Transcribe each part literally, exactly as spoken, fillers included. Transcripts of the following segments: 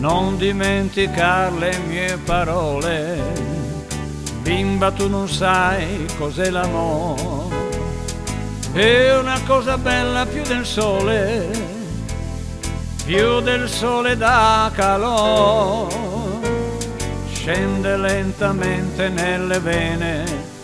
non dimenticar le mie parole. Bimba, tu non sai cos'è l'amore, è una cosa bella più del sole, più del sole dà calore, scende lentamente nelle vene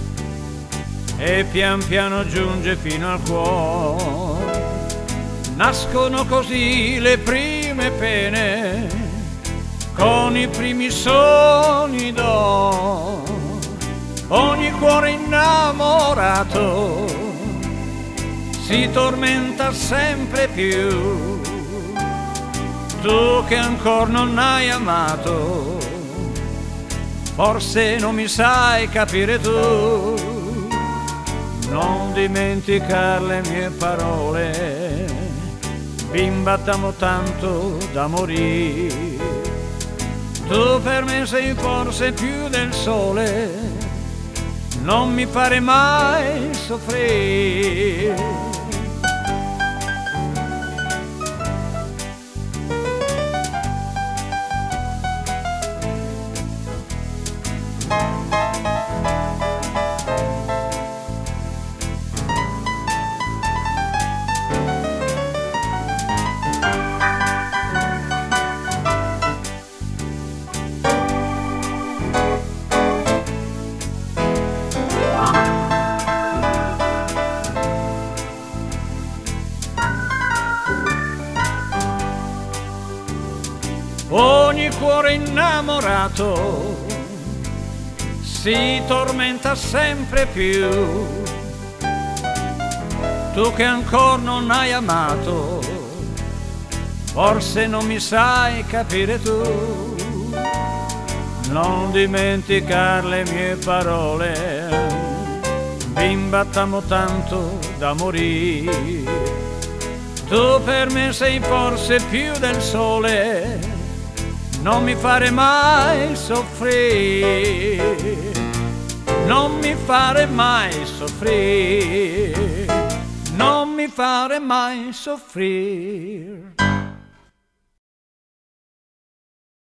e pian piano giunge fino al cuore. Nascono così le prime pene, con i primi sogni d'oro. Ogni cuore innamorato si tormenta sempre più. Tu che ancora non hai amato, forse non mi sai capire tu. Non dimenticar le mie parole, bimba, t'amo tanto da morire. Tu per me sei forse più del sole, non mi fare mai soffrire. Ogni cuore innamorato si tormenta sempre più. Tu che ancora non hai amato, forse non mi sai capire tu. Non dimenticar le mie parole, bimba, t'amo tanto da morire. Tu per me sei forse più del sole, non mi fare mai soffrire, non mi fare mai soffrire, non mi fare mai soffrire.